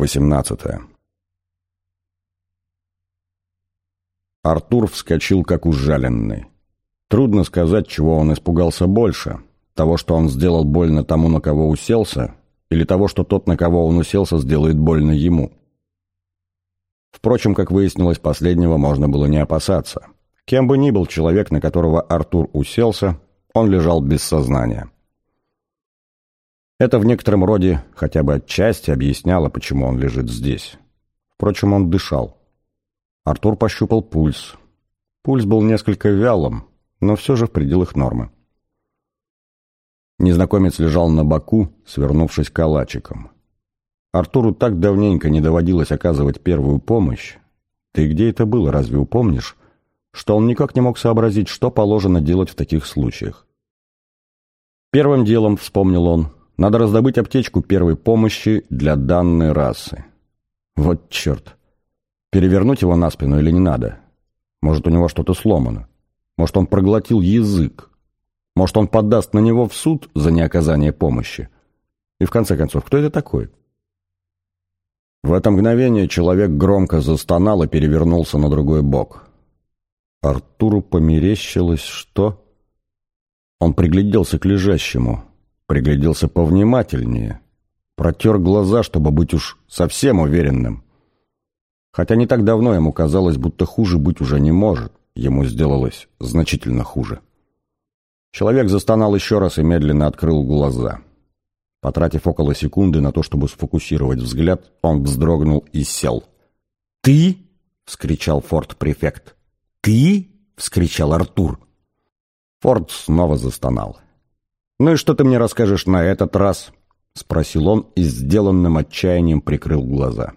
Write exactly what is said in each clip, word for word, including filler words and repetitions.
восемнадцатое. Артур вскочил как ужаленный. Трудно сказать, чего он испугался больше: того, что он сделал больно тому, на кого уселся, или того, что тот, на кого он уселся, сделает больно ему. Впрочем, как выяснилось, последнего можно было не опасаться. Кем бы ни был человек, на которого Артур уселся, он лежал без сознания. Это в некотором роде хотя бы отчасти объясняло, почему он лежит здесь. Впрочем, он дышал. Артур пощупал пульс. Пульс был несколько вялым, но все же в пределах нормы. Незнакомец лежал на боку, свернувшись калачиком. Артуру так давненько не доводилось оказывать первую помощь. Ты где это было, разве упомнишь? Что он никак не мог сообразить, что положено делать в таких случаях. Первым делом, вспомнил он, надо раздобыть аптечку первой помощи для данной расы. Вот черт! Перевернуть его на спину или не надо? Может, у него что-то сломано? Может, он проглотил язык? Может, он подаст на него в суд за неоказание помощи? И в конце концов, кто это такой? В это мгновение человек громко застонал и перевернулся на другой бок. Артуру померещилось, что... Он пригляделся к лежащему, пригляделся повнимательнее, протер глаза, чтобы быть уж совсем уверенным. Хотя не так давно ему казалось, будто хуже быть уже не может, ему сделалось значительно хуже. Человек застонал еще раз и медленно открыл глаза. Потратив около секунды на то, чтобы сфокусировать взгляд, он вздрогнул и сел. «Ты?» — вскричал форт-префект. «Ты?» — вскричал Артур. Форд снова застонал. «Ну и что ты мне расскажешь на этот раз?» — спросил он и сделанным отчаянием прикрыл глаза.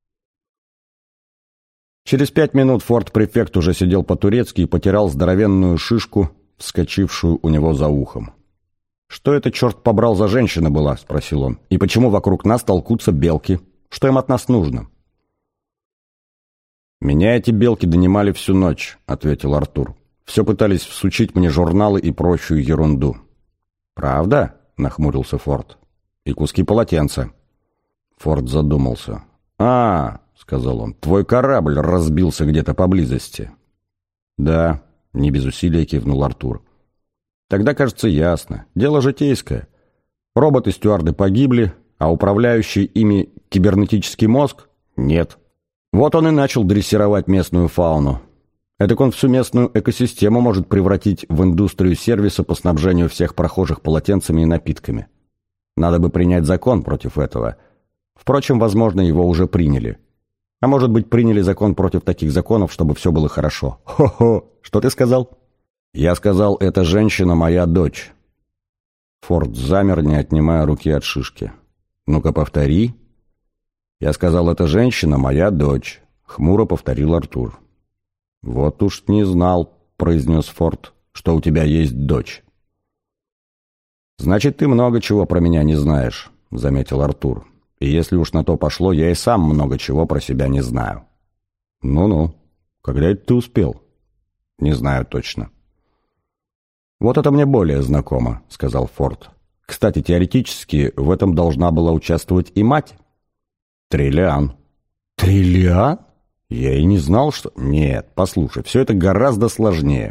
Через пять минут форт-префект уже сидел по-турецки и потирал здоровенную шишку, вскочившую у него за ухом. «Что это, черт побрал, за женщина была?» — спросил он. «И почему вокруг нас толкутся белки? Что им от нас нужно?» «Меня эти белки донимали всю ночь», — ответил Артур. «Все пытались всучить мне журналы и прочую ерунду». «Правда?» — нахмурился Форд. «И куски полотенца». Форд задумался. «А, — сказал он, — твой корабль разбился где-то поблизости». «Да», — не без усилия кивнул Артур. «Тогда, кажется, ясно. Дело житейское. Роботы-стюарды погибли, а управляющий ими кибернетический мозг — нет. Вот он и начал дрессировать местную фауну. Эдак он всю местную экосистему может превратить в индустрию сервиса по снабжению всех прохожих полотенцами и напитками. Надо бы принять закон против этого. Впрочем, возможно, его уже приняли. А может быть, приняли закон против таких законов, чтобы все было хорошо. Хо-хо! Что ты сказал?» «Я сказал, эта женщина моя дочь». Форд замер, не отнимая руки от шишки. «Ну-ка, повтори». «Я сказал, эта женщина моя дочь», — хмуро повторил Артур. «Вот уж не знал», — произнес Форд, — «что у тебя есть дочь». «Значит, ты много чего про меня не знаешь», — заметил Артур. «И если уж на то пошло, я и сам много чего про себя не знаю». «Ну-ну, когда это ты успел?» «Не знаю точно». «Вот это мне более знакомо», — сказал Форд. «Кстати, теоретически в этом должна была участвовать и мать». «Триллиан». «Триллиан? Я и не знал, что...» «Нет, послушай, все это гораздо сложнее.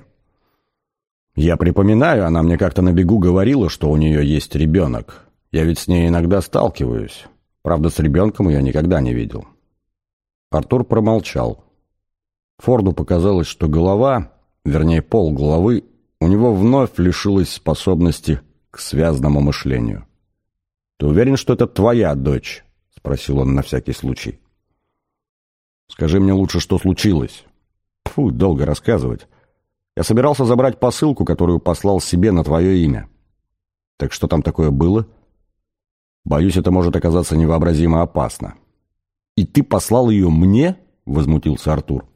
Я припоминаю, она мне как-то на бегу говорила, что у нее есть ребенок. Я ведь с ней иногда сталкиваюсь. Правда, с ребенком я никогда не видел». Артур промолчал. Форду показалось, что голова, вернее, полголовы, у него вновь лишилась способности к связанному мышлению. «Ты уверен, что это твоя дочь?» — спросил он на всякий случай. «Скажи мне лучше, что случилось». «Фу, долго рассказывать. Я собирался забрать посылку, которую послал себе на твое имя». «Так что там такое было?» «Боюсь, это может оказаться невообразимо опасно». «И ты послал ее мне?» — возмутился Артур.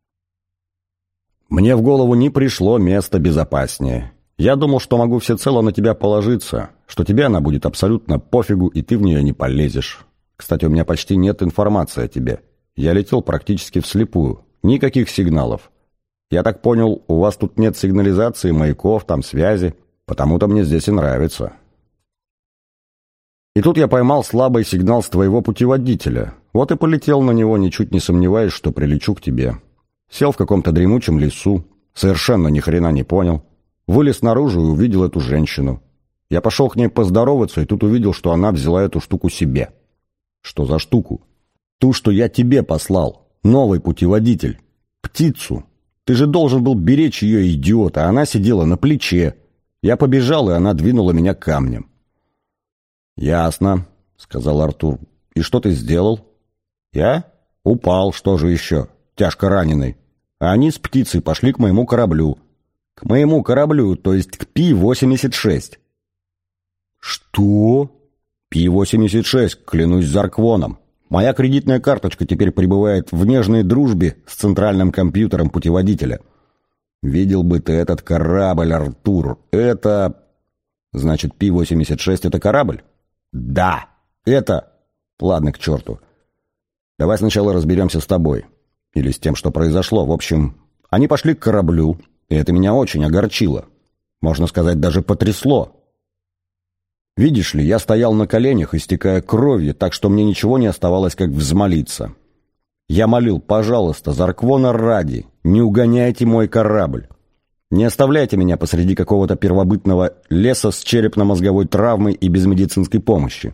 «Мне в голову не пришло место безопаснее. Я думал, что могу всецело на тебя положиться, что тебе она будет абсолютно пофигу, и ты в нее не полезешь. Кстати, у меня почти нет информации о тебе. Я летел практически вслепую. Никаких сигналов. Я так понял, у вас тут нет сигнализации, маяков, там связи. Потому-то мне здесь и нравится». И тут я поймал слабый сигнал с твоего путеводителя. Вот и полетел на него, ничуть не сомневаясь, что прилечу к тебе. Сел в каком-то дремучем лесу, совершенно ни хрена не понял. Вылез наружу и увидел эту женщину. Я пошел к ней поздороваться, и тут увидел, что она взяла эту штуку себе. Что за штуку? Ту, что я тебе послал. Новый путеводитель. Птицу. Ты же должен был беречь ее, идиот, а она сидела на плече. Я побежал, и она двинула меня камнем. «Ясно», — сказал Артур. «И что ты сделал?» «Я? Упал, что же еще? Тяжко раненый. А они с птицей пошли к моему кораблю. К моему кораблю, то есть к Пи восемьдесят шесть». «Что?» «Пи восемьдесят шесть, клянусь Зарквоном. Моя кредитная карточка теперь пребывает в нежной дружбе с центральным компьютером путеводителя. Видел бы ты этот корабль, Артур. Это... Значит, Пи восемьдесят шесть — это корабль?» «Да, это...» «Ладно, к черту. Давай сначала разберемся с тобой. Или с тем, что произошло. В общем, они пошли к кораблю, и это меня очень огорчило. Можно сказать, даже потрясло. Видишь ли, я стоял на коленях, истекая кровью, так что мне ничего не оставалось, как взмолиться. Я молил: пожалуйста, Зарквона ради, не угоняйте мой корабль. Не оставляйте меня посреди какого-то первобытного леса с черепно-мозговой травмой и без медицинской помощи.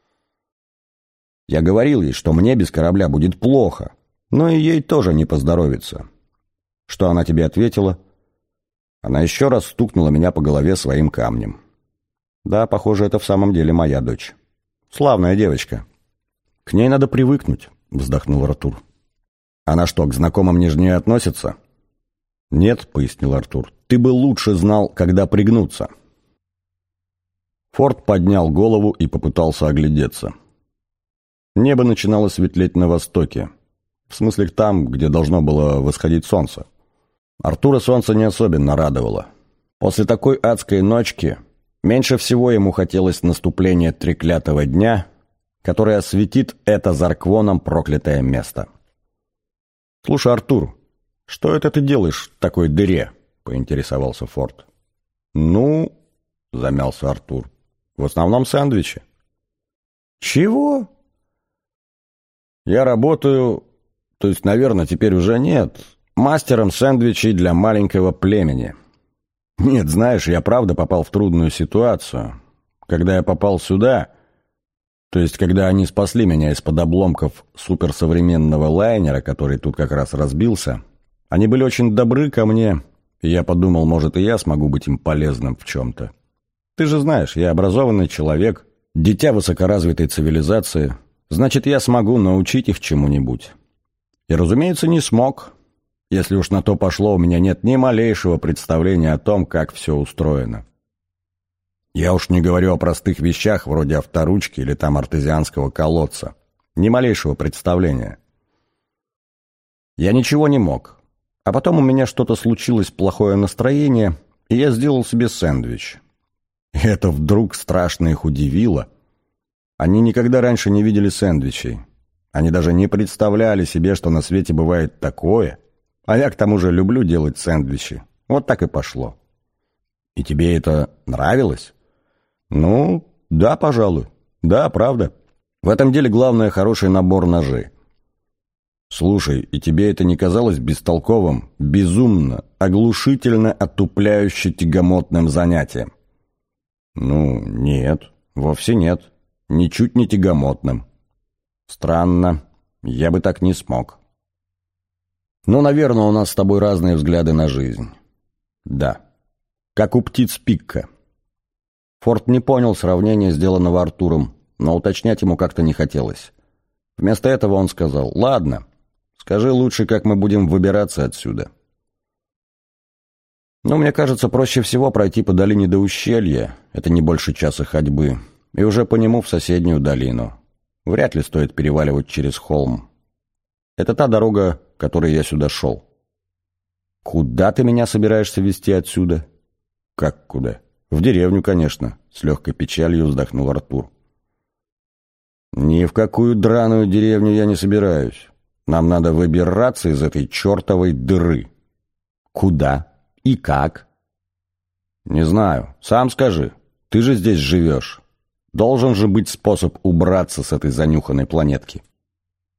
Я говорил ей, что мне без корабля будет плохо, но и ей тоже не поздоровится. Что она тебе ответила? Она еще раз стукнула меня по голове своим камнем. Да, похоже, это в самом деле моя дочь. Славная девочка. К ней надо привыкнуть, вздохнул Артур. Она что, к знакомым нежнее относится? Нет, пояснил Артур. Ты бы лучше знал, когда пригнуться. Форд поднял голову и попытался оглядеться. Небо начинало светлеть на востоке. В смысле, там, где должно было восходить солнце. Артура солнце не особенно радовало. После такой адской ночки меньше всего ему хотелось наступления треклятого дня, который осветит это Зарквоном проклятое место. «Слушай, Артур, что это ты делаешь в такой дыре?» — поинтересовался Форд. «Ну...» — замялся Артур. «В основном сэндвичи». «Чего?» «Я работаю, то есть, наверное, теперь уже нет, мастером сэндвичей для маленького племени. Нет, знаешь, я правда попал в трудную ситуацию. Когда я попал сюда, то есть, когда они спасли меня из-под обломков суперсовременного лайнера, который тут как раз разбился, они были очень добры ко мне, и я подумал, может, и я смогу быть им полезным в чем-то. Ты же знаешь, я образованный человек, дитя высокоразвитой цивилизации, значит, я смогу научить их чему-нибудь. И, разумеется, не смог. Если уж на то пошло, у меня нет ни малейшего представления о том, как все устроено. Я уж не говорю о простых вещах, вроде авторучки или там артезианского колодца. Ни малейшего представления. Я ничего не мог. А потом у меня что-то случилось, плохое настроение, и я сделал себе сэндвич. И это вдруг страшно их удивило. Они никогда раньше не видели сэндвичей. Они даже не представляли себе, что на свете бывает такое. А я к тому же люблю делать сэндвичи. Вот так и пошло. И тебе это нравилось? Ну, да, пожалуй. Да, правда. В этом деле главное хороший набор ножей. Слушай, и тебе это не казалось бестолковым, безумно, оглушительно отупляюще тягомотным занятием? Ну, нет, вовсе нет. Ничуть не тягомотным. Странно, я бы так не смог. Ну, наверное, у нас с тобой разные взгляды на жизнь. Да, как у птиц Пикка. Форд не понял сравнения, сделанного Артуром, но уточнять ему как-то не хотелось. Вместо этого он сказал: «Ладно, скажи лучше, как мы будем выбираться отсюда». «Ну, мне кажется, проще всего пройти по долине до ущелья, это не больше часа ходьбы, и уже по нему в соседнюю долину. Вряд ли стоит переваливать через холм. Это та дорога, которой я сюда шел». «Куда ты меня собираешься везти отсюда?» «Как куда?» «В деревню, конечно», — с легкой печалью вздохнул Артур. «Ни в какую драную деревню я не собираюсь. Нам надо выбираться из этой чертовой дыры». «Куда? И как?» «Не знаю. Сам скажи. Ты же здесь живешь. Должен же быть способ убраться с этой занюханной планетки».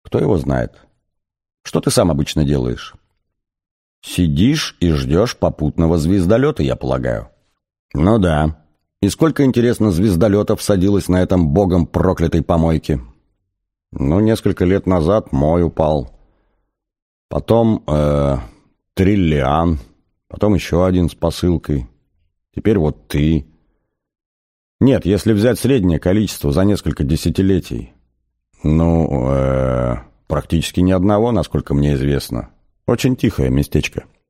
Кто его знает? Что ты сам обычно делаешь? Сидишь и ждешь попутного звездолета, я полагаю. Ну да. И сколько, интересно, звездолетов садилось на этом богом проклятой помойке? Ну, несколько лет назад мой упал. Потом э, Триллиан. Потом еще один с посылкой. Теперь вот ты. Нет, если взять среднее количество за несколько десятилетий. Ну, э, практически ни одного, насколько мне известно. Очень тихое местечко.